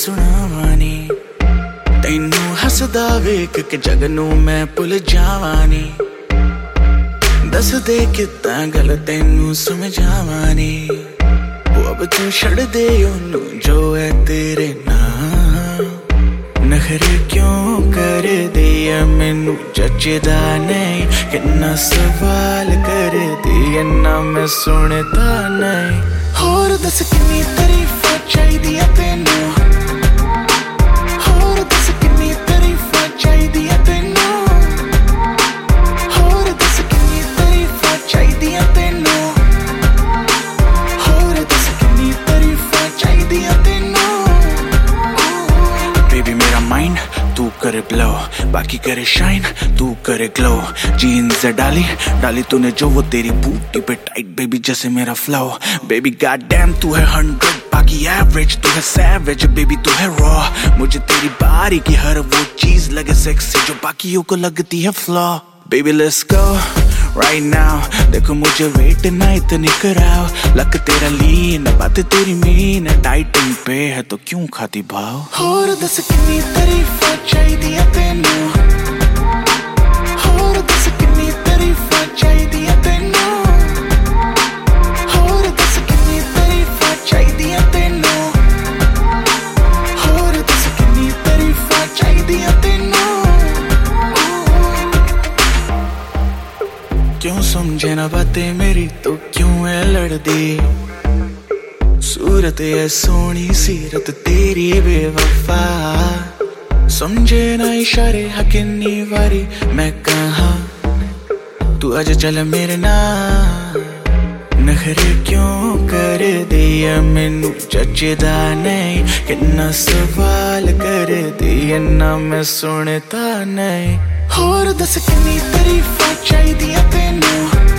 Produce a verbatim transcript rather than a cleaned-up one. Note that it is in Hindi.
ਸੁਣਾਵਾਂ ਨੀ ਤੈਨੂੰ ਹੱਸਦਾ ਵੇਖ ਕੇ ਜਗ ਨੂੰ ਮੈਂ ਭੁੱਲ ਜਾਵਾਂ ਨੀ ਦੱਸ ਦੇ ਕਿੱਦਾਂ ਗੱਲ ਤੈਨੂੰ ਸਮਝਾਵਾਂ ਨੀ ਉਹ ਅਬ ਤੂੰ ਛੱਡ ਦੇ ਉਹਨੂੰ ਜੋ ਹੈ ਤੇਰੇ ਨਾਲ ਨਖਰੇ ਕਿਉਂ ਕਰਦੀ ਐ ਮੈਨੂੰ ਜੱਜਦਾ ਨਹੀਂ ਕਿੰਨਾ ਸਵਾਲ ਕਰਦੀ ਐ ਨਾ ਮੈਂ ਸੁਣਦਾ ਨਹੀਂ ਹੋਰ ਦੱਸ ਕਿੰਨੀ ਤਾਰੀਫਾਂ ਚਾਹੀਦੀਆਂ ਤੈਨੂੰ ਹੋਰ ਦੱਸ ਕਿੰਨੀ ਤਾਰੀਫਾਂ ਚਾਹੀਦੀਆਂ ਤੈਨੂੰ ਹੋਰ ਦੱਸ ਕਿੰਨੀ ਤਾਰੀਫਾਂ ਚਾਹੀਦੀਆਂ ਤੈਨੂੰ ਹੋਰ ਦੱਸ ਕਿੰਨੀ ਤਾਰੀਫਾਂ ਚਾਹੀਦੀਆਂ ਤੈਨੂੰ बेबी मेरा माइंड तू करे ब्लो बाकी करे शाइन तू करे ग्लो जीन्स है डाली डाली तूने जो वो तेरी बूटी पे टाइट बेबी जैसे मेरा फ्लो बेबी गॉड डैम तू है हंड्रेड बाकी एवरेज तू है सैवेज बेबी तू है रॉ मुझे तेरी बारी की हर वो चीज लगे सेक्सी जो बाकियों को लगती है flaw baby let's go right now देखो मुझे वेट ना इतनी कराओ लक तेरा लीन बात तेरी मीन डाइटिंग पे है तो क्यों खाती भाव और दस कितनी तारीफां चाहिए तेनू और दस कितनी तारीफां चाहिए तेनू और दस कितनी तारीफां चाहिए तेनू और दस कितनी तारीफां चाहिए तेनू क्यों समझे ना बातें मेरी तो क्यों है लड़दी सूरत है सोनी सीरत तेरी बेवफा समझे ना इशारे हकिन्नी वारी मैं कहाँ तू आज चल मेरे नाल नखरे क्यों कर दिया मैनू जचदा नहीं किन्ना सवाल कर दिया ना मैं सुनता नहीं और दस कितनी तारीफां चाहिए तेनू